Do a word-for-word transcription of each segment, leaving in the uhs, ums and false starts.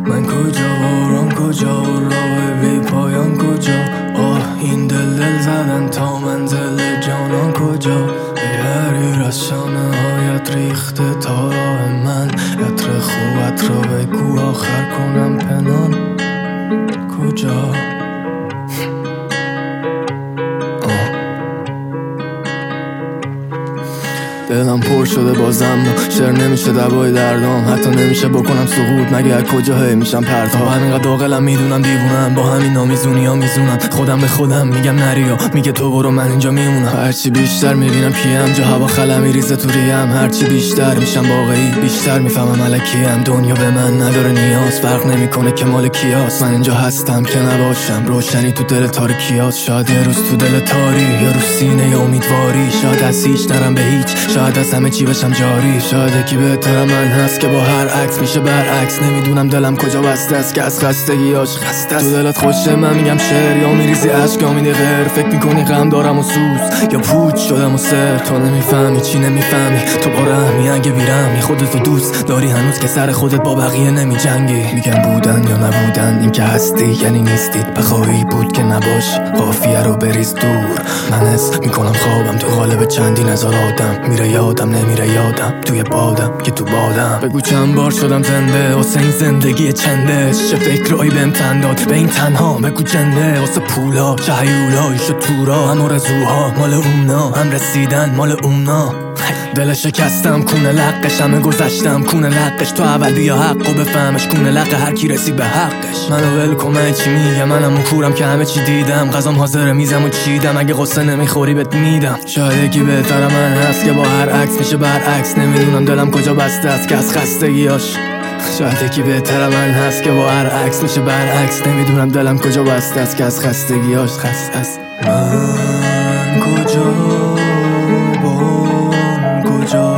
من کجا باران کجا و راه بی پایان کجا؟ آه این دل دل زدن تا منزل جانان کجا؟ یاری از شانه هایت ریخته تا راه من، عطر خوبت را بگو آخر کنم پنهان کجا؟ دلم پر شده بازم شعر نمیشه دوای دردام، حتی نمیشه بکنم سقوط مگه از کجا هی میشم پرتاب. همینقدر عاقلم میدونم دیوونم، با همین نامیزونی ها میزونم خودم به خودم میگم نریا، میگه تو برو من اینجا میمونم. هرچی بیشتر میبینم کیم جا هوا خلا میریزه تو ریم، هرچی بیشتر میشم واقعی بیشتر میفهمم الکیم. دنیا به من نداره نیاز، فرق نمیکنه که مال کیاست. من اینجا هستم که نباشم، روشنی تو دل تاریکیاست. شاید یه روز تو دل تاری، یه روز سینه امیدواری، شاید از هیچ نرم به هیچ، شاید از همه چی بشم جاری. شاید یکی بهتر من هست که با هر عکس میشه برعکس. نمیدونم دلم کجا بسته است که از خستگیاش خسته است. تو دلت خوشه من میگم شعر، یا میریزی عشق یا میدی غیر. فکر میکنی غم دارم و سوز یا پوچ شدم و سر. تو نمیفهمی چی نمیفهمی، تو با رحمی اگه بیرمی خودتو دوست داری هنوز که سر خودت با بقیه نمیجنگی. میگم بودن یا نبودن این که هستی یعنی نیستید، بخواهی بود که نباش قافیه رو بریز دور. من حس میکنم خوابم تو قالب چندین هزار آدم، میره یادم نمیره یادم توی بادم که تو بادم. بگو چند بار شدم زنده واسه این زندگی چنده، چه فکرایی بهم تن داد به این تنها. بگو جنده واسه پولا چه هیولایی شد تورا، هم آرزوها مال اونا هم رسیدن مال اونا. دل شکستم کونه لقش، همه گذشتم کونه لقش. تو اول بیا حقو بفهمش کونه لق هر کی رسید به حقش. منو ول کن من چی میگم، منم اون کورم که همه چی دیدم. غذام حاضر میزم و چیدم، اگه قصه نمیخوری بهت میدم. شاید یکی بهتر من هست که با هر عکس میشه برعکس. نمیدونم دلم کجا بسته است که از خستگیاش. شاید یکی بهتر من هست که با هر عکس میشه برعکس. نمیدونم دلم کجا بسته است که از خستگیاش خسته است. من کجا بان کجا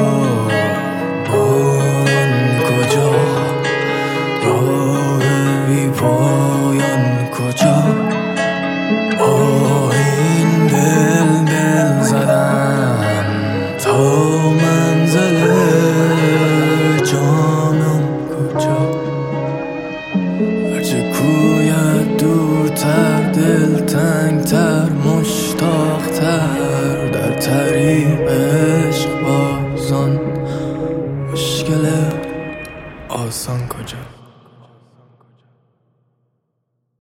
بان کجا راه بی پایان کجا؟ آه این دل دل زدن تا منزل جانم کجا؟ هرچه کویت دورتر دل تنگتر